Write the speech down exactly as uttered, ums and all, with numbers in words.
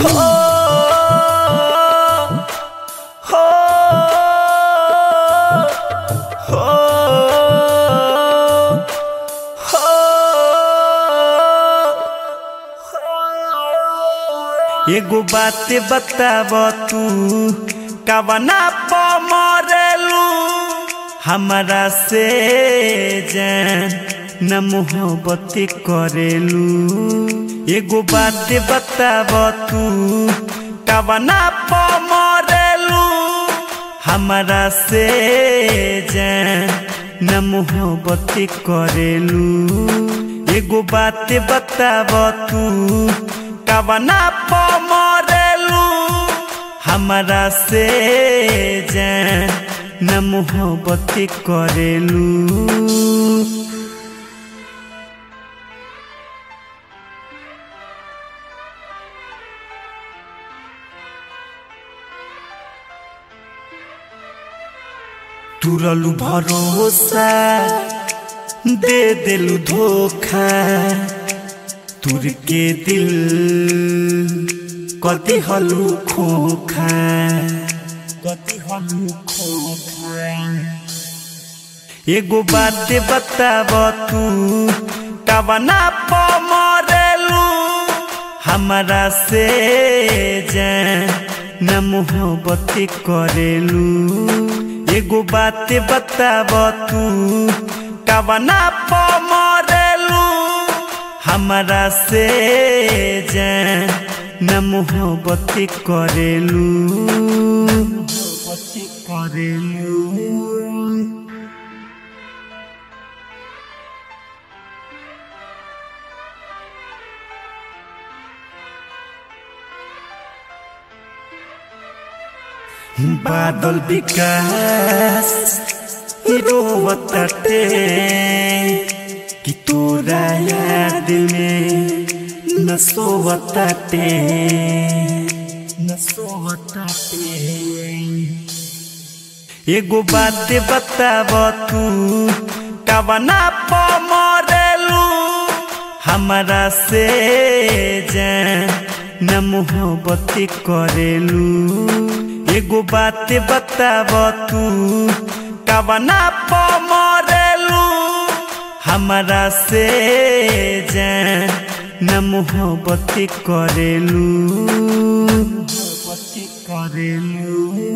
हो हो हो एगो बात बताब तू कवना प मरेलू हमरा से जान न मोहब्बत करेलू। एगो बात बताब तू कवना प मरेलू हमरा से जान न मोहब्बत करेलू। एगो बात बताब तू कवना प मरेलू हमरा से जान न मोहब्बत करेलू। तुरलू भरोसा दे दिलू धोखा तुर के दिल कति हलू खोखा कति हलू खोखा। एगो बात बताब तू कवना प मरेलू हमरा से जान न मोहब्बत करेलू। एगो बात बताब तू कवना प मरेलू हमरा से जान न मोहब्बत करेलू मोहब्बत करेलू। बादल विकास रोवताटे कि तोरा याद में न सोवताटे न सोवताटे। एगो बात बताब तू कवना प मरेलू हमरा से जान न मोहब्बत करेलू। एगो बात बताब तू कवना प मरेलू हमरा से जान न मोहब्बत करेलू मोहब्बत करेलू।